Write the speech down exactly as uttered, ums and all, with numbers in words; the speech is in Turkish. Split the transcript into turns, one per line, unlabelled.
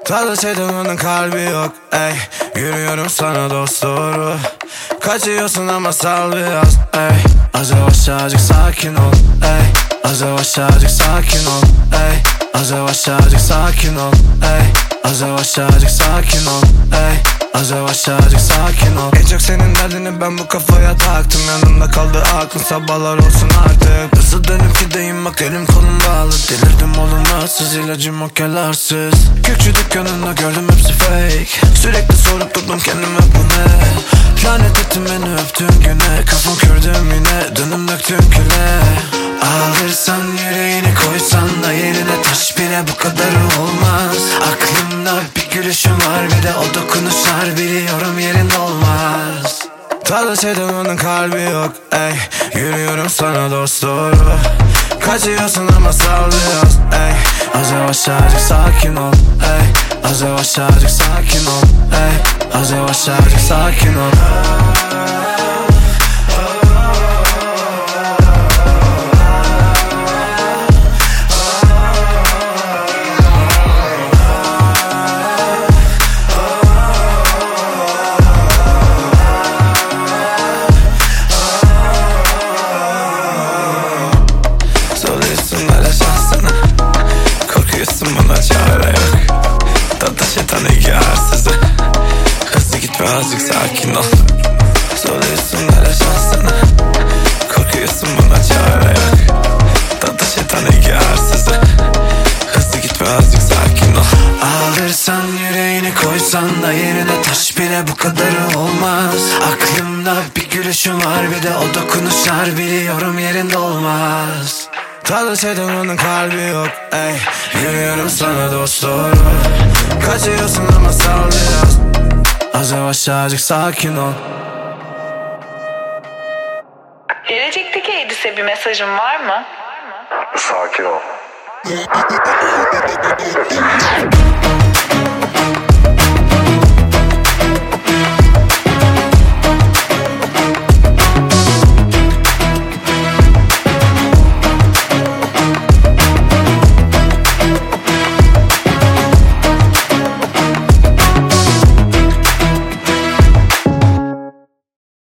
Tadı sevdiğinin kalbi yok ey. Yürüyorum sana dost doğru. Kaçıyorsun ama sal biraz ey. Az yavaş azıcık sakin ol ey. Az yavaş azıcık sakin ol ey. Az yavaş azıcık sakin ol ey. Az yavaş azıcık sakin ol ey. Az yavaş azıcık sakin ol. En çok senin derdini ben bu kafaya taktım. Yanımda kaldı aklın, sabahlar olsun artık. Nasıl dönüp gideyim bak, elim kolum bağlı. Delirdim oğlum, rahatsız, ilacım o kelarsız. Küçük dükkanında gördüm hepsi fake. Sürekli sorup durdum kendime bu ne. Lanet ettim beni öptüğün güne. Kafam kördüm yine, dönüm döktüm küle. Alırsan yüreğini koysan da yerine taş bile bu kadarı olmaz. Aklımda bir gülüşün var, bir de o dokunuşlar, biliyorum yerinde olmaz. Tadı sevdiğinin kalbi yok ey. Yürüyorum sana dost doğru. Kaçıyorsun ama sal biraz ey. Az yavaş azıcık sakin ol ey. Az yavaş azıcık sakin ol ey. Az yavaş azıcık sakin ol. Bana çare yok. Tata şeytan iki arsızı. Hızlı gitme azıcık sakin ol. Soruyorsun hele şansını. Korkuyorsun bana çare yok. Tata şeytan iki arsızı. Hızlı gitme azıcık sakin ol. Alırsan yüreğini koysan da yerine taş bile bu kadarı olmaz. Aklımda bir gülüşün var, bir de o dokunuşlar, biliyorum yerinde olmaz. Tadı sevdiğinin kalbi yok ey. Yürüyorum sana dost doğru. Kaçıyorsun ama sal biraz. Az yavaş azıcık sakin ol.
Gelecekteki Edis'e bir mesajın var mı?
Sakin ol.